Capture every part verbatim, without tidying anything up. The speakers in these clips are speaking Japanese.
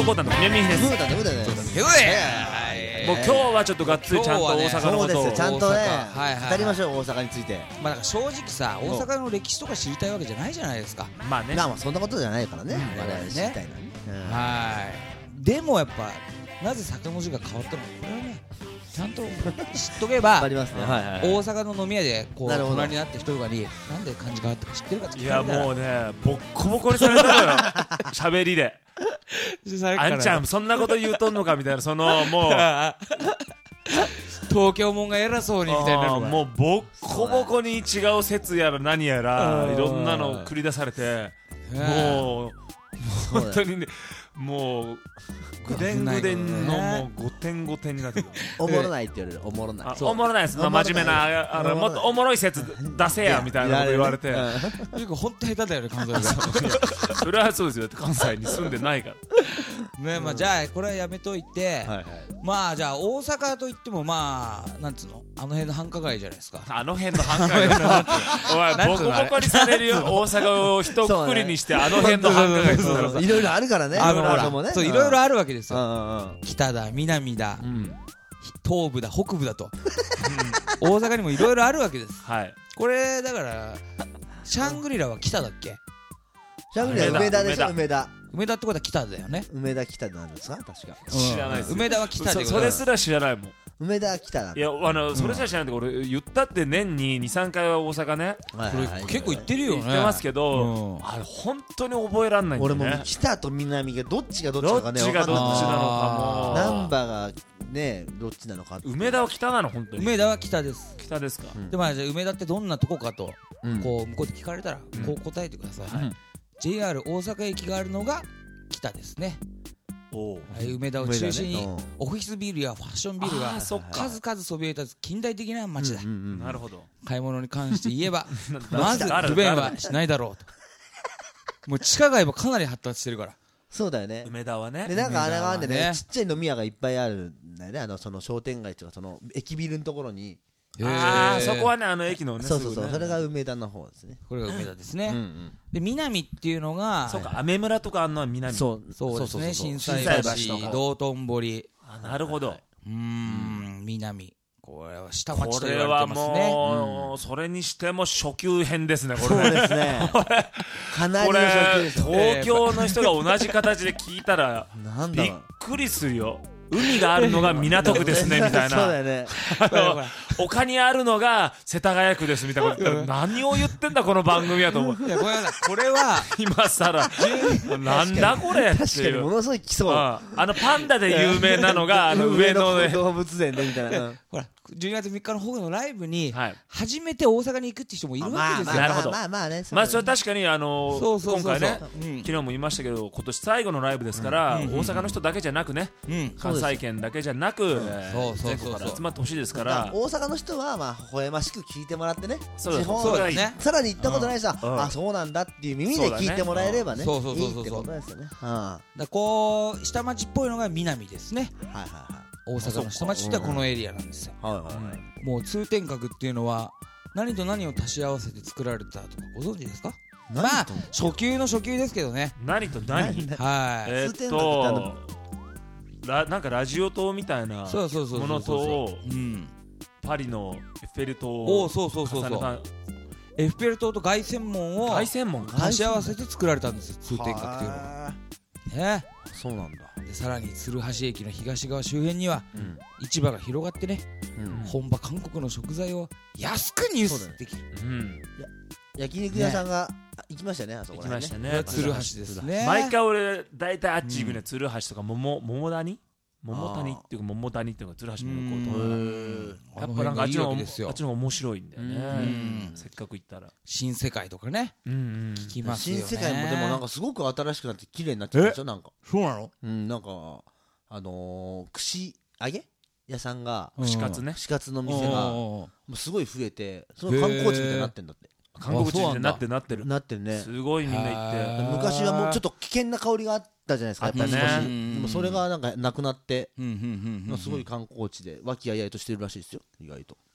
男だのみなみです。 ムーだねムーだね。 もう今日はちょっとがっつりちゃんと大阪のことを、 そうですよ、ちゃんとねはいはい、 語りましょう大阪について。 まあだから正直さ、大阪の歴史とか知りたいわけじゃないじゃないですか。 まあね、 まあまあそんなことじゃないからね、 うん我々知りたいのはね。 はい。でもやっぱなぜ坂文字が変わったのか、これはねちゃんと知っとけばありますね。はいはい。 大阪の飲み屋でこうなるほど隣になった人とかになんで漢字変わったか知ってるかって聞いやかれたら、 もうねボッコボコにされたのよ喋りであんちゃんそんなこと言うとんのかみたいな、そのもう東京もんが偉そうにみたいなのがもうボッコボコに違う説やら何やらいろんなの繰り出されて、もう本当にね、もうぐでんぐでんのもうごてんごてんになってる。 おもろないって言われる。おもろない。 おもろないです。真面目なあのもっとおもろい説出せやみたいなこと言われて、 本当下手だよね関西が。 それはそうですよ、関西に住んでないからね。まあじゃあこれはやめといて、まあじゃあ大阪といってもまあなんつうの、あの辺の繁華街じゃないですか。 あの辺の繁華街おいボコボコにされるよ。大阪を一括りにしてあの辺の繁華街って言ったらいろいろあるからね。 あのほらそういろいろあるわけですよ。北だ南だ東部だ北部だと大阪にもいろいろあるわけです。これだからシャングリラは北だっけ？ シャングリラ梅田でしょ。梅田梅田ってことは北だよね。 梅田北なんですか確か。 知らないです。 梅田は北で、 それすら知らないもん。 梅田北だ。 いやあのそれすら知らないけど、俺言ったって年ににさんかいは大阪ね、 これ結構行ってるよね。 行ってますけど、あれ本当に覚えらんないんだよね。 俺も北と南がどっちがどっちかがね、 どっちがどっちなのかも。 ナンバーがねどっちなのか。 梅田は北なの本当に。 梅田は北です。 北ですか。 でまあじゃあ梅田ってどんなとこかとこう向こうで聞かれたらこう答えてください。ジェイアール 大阪駅があるのが北ですね。梅田を中心にオフィスビルやファッションビルが数々そびえ立つ近代的な街だ。 なるほど。 買い物に関して言えばまず不便はしないだろうと。もう地下街もかなり発達してるから。 そうだよね。 梅田はね。 でなんかあれがあんでね、ちっちゃい飲み屋がいっぱいあるんだよね。あのその商店街とかその駅ビルのところに。 ああそこはね、あの駅のね。 そうそうそう、それが梅田の方ですね。 これが梅田ですね。で南っていうのがそうか、アメ村とかあんのは南。 そうそうですね。心斎橋、道頓堀。 なるほど。 うーん、南。これは下町と言言われてますね。 これはもうそれにしても初級編ですね。これそうですね。かなりの初級です。 東京の人が同じ形で聞いたらびっくりするよ。海があるのが港区ですねみたいな。 そうだよね。 丘にあるのが世田谷区ですみたいなこと言ったら、何を言ってんだこの番組やと思う。 いやごめんなさい、これは今さらなんだこれっていう。 確かにものすごい来そう。 あのパンダで有名なのがあの上のね動物園でみたいな。 ほらじゅうにがつみっかの方のライブに初めて大阪に行くって人もいるわけですよ。 なるほど。 まあまあね。 まあそれは確かにあの今回ね、昨日も言いましたけど今年最後のライブですから大阪の人だけじゃなくね、関西圏だけじゃなく全国から集まってほしいですから。 大阪の人はまあ微笑ましく聞いてもらってね。 そうですね。さらに行ったことないさ、あそうなんだっていう耳で聞いてもらえればね、いいってことですよね。 だこう下町っぽいのが南ですね。 はいはいはい。 大阪の下町ってはこのエリアなんですよ。もう通天閣っていうのは何と何を足し合わせて作られたとかご存知ですか？まあ初級の初級ですけどね。 何と何？ はい。 えっとなんかラジオ塔みたいなものとパリのエッフェル塔をそうそうそうそうエッフェル塔と凱旋門を足し合わせて作られたんですよ、通天閣っていうのは。ね。 そうなんだ。 でさらに鶴橋駅の東側周辺には市場が広がってね、本場韓国の食材を安く入手できる。 焼肉屋さんが行きましたね、あそこら辺ね。 鶴橋ですね。 毎回俺大体あっち行くね、鶴橋とか桃桃谷桃谷っていうか桃谷っていうか鶴橋の向こうとか、やっぱなんかあっちのあっちの方が面白いんだよね。せっかく行ったら新世界とかね聞きますよね。 新世界もでもなんかすごく新しくなって綺麗になっちゃうでしょ。なんかそうなの？ うんなんかあの串揚げ屋さんが串カツね、 串カツの店がもうすごい増えて、その観光地みたいになってんだって。 韓国人になってなってるなってるね。 すごいみんな行って。 昔はもうちょっと危険な香りがあったじゃないですか。やっぱり少しでもそれがなんかなくなって、すごい観光地で和気あいあいとしてるらしいですよ、意外と。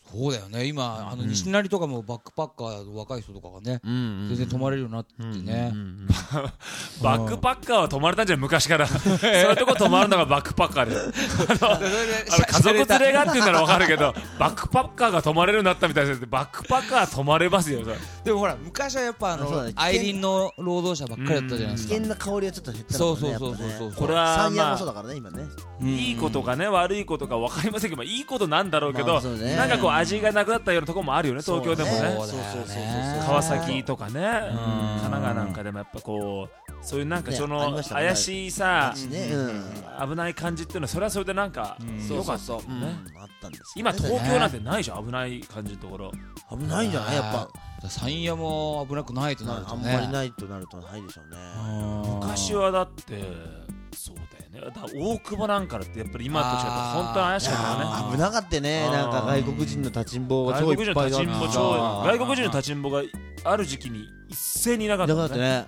そうだよね今あの西成とかもバックパッカーの若い人とかがね全然泊まれるようになってねバックパッカーは泊まれたんじゃん昔からそういうとこ泊まるのがバックパッカーであの家族連れがって言うなら分かるけどバックパッカーが泊まれるようになったみたいですバックパッカーは泊まれますよでもほら昔はやっぱあの愛林の労働者ばっかりだったじゃないですか危険な香りはちょっと減ったそうそうそうそうこれは山陽もそうだからね今ねいいことかね悪いことか分かりませんけどいいことなんだろうけどなんかこう味がなくなったようなところもあるよね東京でもね川崎とかね神奈川なんかでもやっぱこうそういうなんかその怪しいさ危ない感じっていうのはそれはそれでなんか良かったね今東京なんてないじゃん危ない感じのところ危ないんじゃないやっぱ山陰も危なくないとなるとねあんまりないとなるとないでしょうね昔はだってそうだよねだ大久保なんかだってやっぱり今と違って本当に怪しかったよね危なかったねなんか外国人の立ちんぼが超いっぱいだった外国人の立ちんぼがある時期に一斉にいなかったね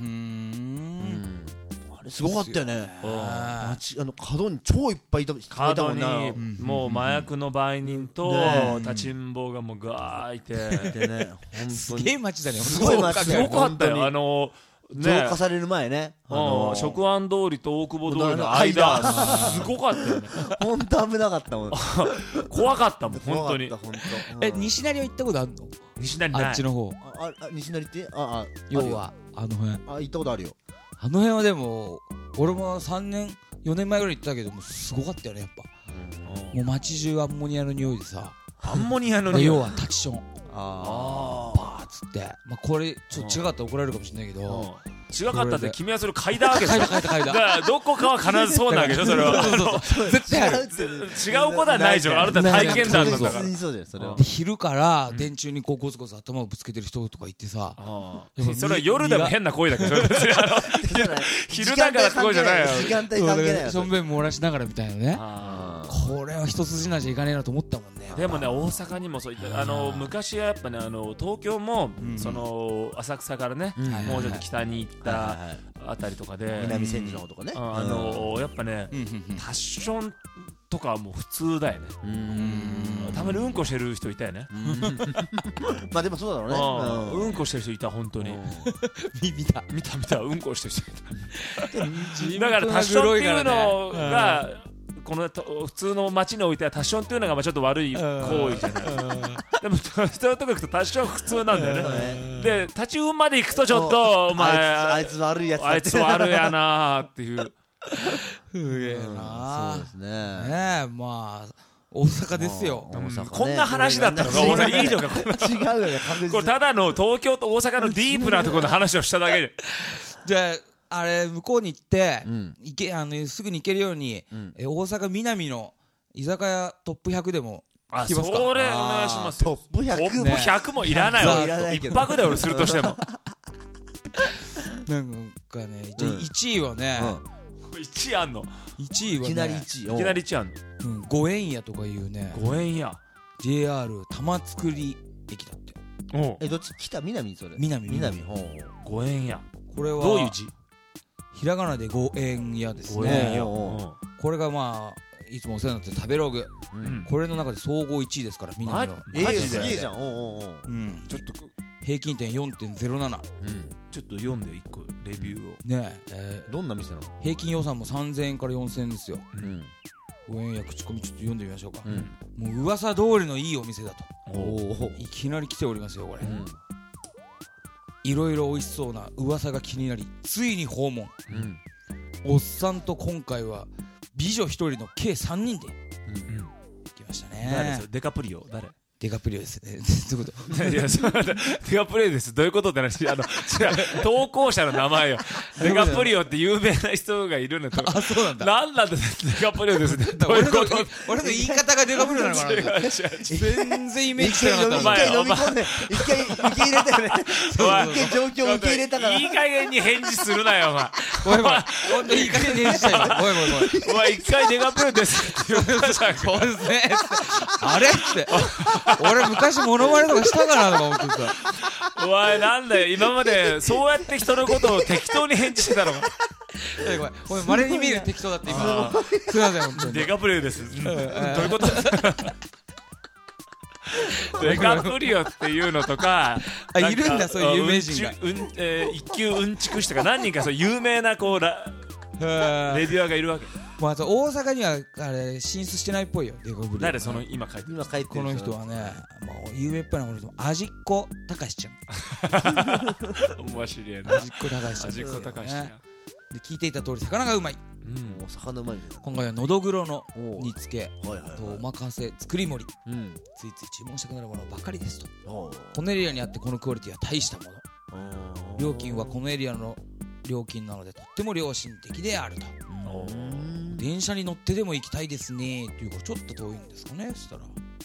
すごかったよねあの角に超いっぱいいた角にもう麻薬の売人と立ちんぼがもうガーいてすげえ街だねすごかったよあの浄化される前ね食安通りと大久保通りの間すごかったよね本当危なかったもん怖かったもん本当にえ西成は行ったことあるの西成ないあっちの方あ西成ってああ要はあの辺あ行ったことあるよあの辺はでも俺もさんねんよねんまえぐらい行ったけどもすごかったよねやっぱもう街中アンモニアの匂いでさアンモニアの匂い要はタキションああバーッつってまあこれちょっと違かったら怒られるかもしれないけど違かったって君はそれ嗅いだわけですよ嗅いだ嗅いだ嗅いだだからどこかは必ずそうなわけでしょそれは絶対ある違うことはないじゃんあなた体験談なんだから昼から電柱にこうゴツゴツ頭をぶつけてる人とかいてさそれは夜でも変な声だけど昼だからすごいじゃないよ時間帯関係ないよしょんべん漏らしながらみたいなねこれは一筋縄じゃいかねえなと思ったもんねでもね大阪にもそういったあの昔はやっぱねあの東京もその浅草からねもうちょっと北に行ったあたりとかで南千住の方とかねあのやっぱねファッションとかはもう普通だよねたまにうんこしてる人いたよねまあでもそうだろうねうんこしてる人いた本当に見た見た見たうんこしてる人いただからファッションっていうのがこの普通の街においてはタッションっていうのがまあちょっと悪い行為じゃないでも人のとこ行くとタッション普通なんだよねで立ち運まで行くとちょっとお前あいつ悪いやつあいつ悪いやなーっていうすげえなそうですねねえまあ大阪ですよこんな話だったのか大阪いいのか違うよねこれただの東京と大阪のディープなところの話をしただけでじゃああれ向こうに行って行けあのすぐに行けるようにえ大阪南の居酒屋トップひゃくでもあそれお願いしますトップひゃくトップひゃくもいらないわ一泊で俺するとしてもなんかねいちいはねいちいあんのいちいはねいきなりいちいいきなりいちいあんのごえんやとかいうねごえんやジェイアール 玉造駅だってえどっち北南それ南南ごえんやこれはどういう字ひらがなでごえんやですねこれがまあいつもお世話になってる食べログこれの中で総合いちいですから南のマジですげえじゃんちょっと平均点 よんてんゼロななちょっと読んでいっこレビューをねえどんな店なの平均予算もさんぜんえんからよんせんえんですよごえんや口コミちょっと読んでみましょうかもう噂通りのいいお店だといきなり来ておりますよこれいろいろ美味しそうな噂が気になりついに訪問おっさんと今回は美女ひとりの計さんにんで来ましたね誰ですよデカプリオ誰デカプリオですねどういうこといやそうデカプリオですどういうことって話あの投稿者の名前よデカプリオって有名な人がいるのとあそうなんだなんなんでデカプリオですねどういうこと俺の言い方がデカプリオなのかな全然イメージしてなかった一回飲み込んで一回受け入れたよね一回状況を受け入れたからいい加減に返事するなよお前ごめんごめん本当にいい加減に返事したよごめんごめんごめんお前一回デカプリオですって言ったじゃんそうですねあれって俺昔モノマネとかしたかなとか思ってさお前なんだよ今までそうやって人のことを適当に返事してたのかごめんごめん稀に見える適当だって今すいません本当にデカプリオですどういうことデカプリオっていうのとかあいるんだそういう有名人がうん、えー、一級うんちくしとか何人かそう有名なこうラレビュアーがいるわけ。 まあ、あと大阪にはあれ進出してないっぽいよデカプリオ。 誰その今書いてる今書いてるこの人はね、まあ、有名っぽいなこの人味っ子たかしちゃん面白いな味っ子たかしちゃん味っ子たかしちゃん、 で聞いていた通り魚がうまい。 うん、 もう魚うまいみたいな。 今回はのどぐろの煮付けはいはいはいとおまかせ作り盛り、 うん、 ついつい注文したくなるものばかりですと。 おうこのエリアにあってこのクオリティは大したもの。料金はこのエリアの料金なのでとっても良心的であると。電車に乗ってでも行きたいですねっていうかちょっと遠いんですかねそしたら。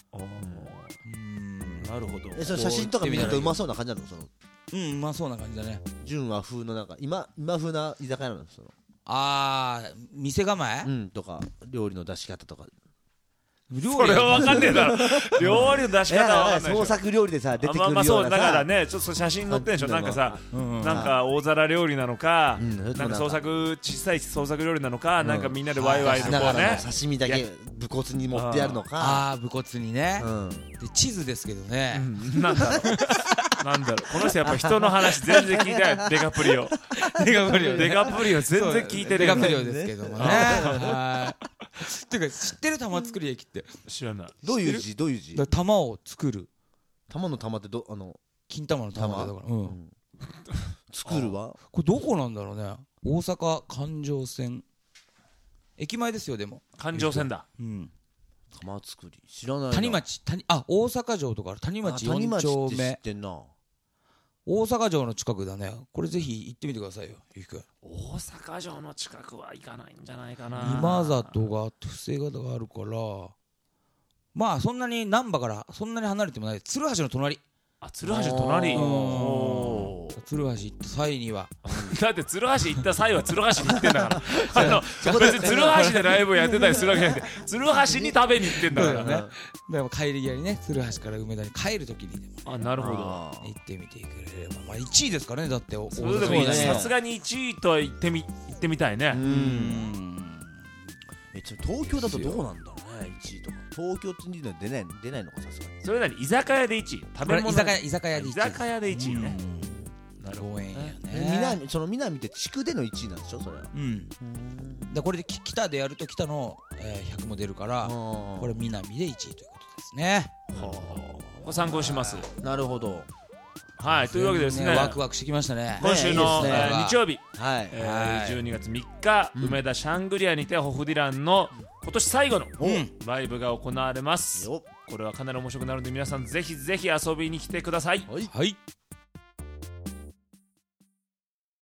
うんなるほど。 えその写真とか見るとうまそうな感じなのその。 うんうまそうな感じだね。 純和風のなんか今今風な居酒屋なのその。 あー店構え、 うん、とか料理の出し方とか。 料それは分かんねえだろ料理の出し方は分かんないでしょ。 創作料理でさ出てくるようなさ、 まあまあそうだからねちょっと写真載ってんでしょ。なんかさ、 うんなんか大皿料理なのか、 うん、 なんか創作小さい創作料理なのか、うん、なんかみんなでワイワイのこうね刺身だけ武骨に持ってやるのか。 ああ武骨にね、 うん、 で地図ですけどね、 うん、なんだろうなんだろうこの人やっぱ人の話全然聞いてないデカプリオデカプリオ、ね、 デカプリオ全然聞いてるデカプリオですけどもねはいっていうか知ってる玉造り駅って知らない。 どういう字どういう字。 だ玉を作る玉の玉ってどあの金玉の玉だから、うん、うん、 作るはこれどこなんだろうね。大阪環状線駅前ですよ。でも環状線だ。 うん玉造り知らないな。 谷町谷あ大阪城とかある谷町よん丁目。 知ってんな。 大阪城の近くだね。これぜひ行ってみてくださいよゆきくん。 大阪城の近くは行かないんじゃないかな。 今里があって布施方があるからまあそんなに難波からそんなに離れてもない。鶴橋の隣。 あ鶴橋の隣。 鶴橋行った際にはだって鶴橋行った際は鶴橋に行ってんだからあの別に鶴橋でライブをやってたりするわけじゃなくて鶴橋に食べに行ってんだからね。 でも帰り際にね鶴橋から梅田に帰る時にでもあなるほど行ってみてくれればまあいちいですからね。だってそれでもいいね。さすがにいちいとは言ってみ行ってみたいね。 うんえちょ東京だとどうなんだろうねいちいとか。東京ってに出ない出ないのかさすがに。 それなり居酒屋でいちい食べ物居酒屋居酒屋でいちい居酒屋でいちいね。 なるほどね。 南その南って地区でのいちいなんでしょそれは。 うんだこれで北でやると北のひゃくも出るからこれ南でいちいということですね。 は参考します。 なるほど。 はいというわけでですねワクワクしてきましたね。 今週の日曜日じゅうにがつみっか梅田シャングリアにてホフディランの今年最後のライブが行われます。これはかなり面白くなるので皆さんぜひぜひ遊びに来てください。 はい。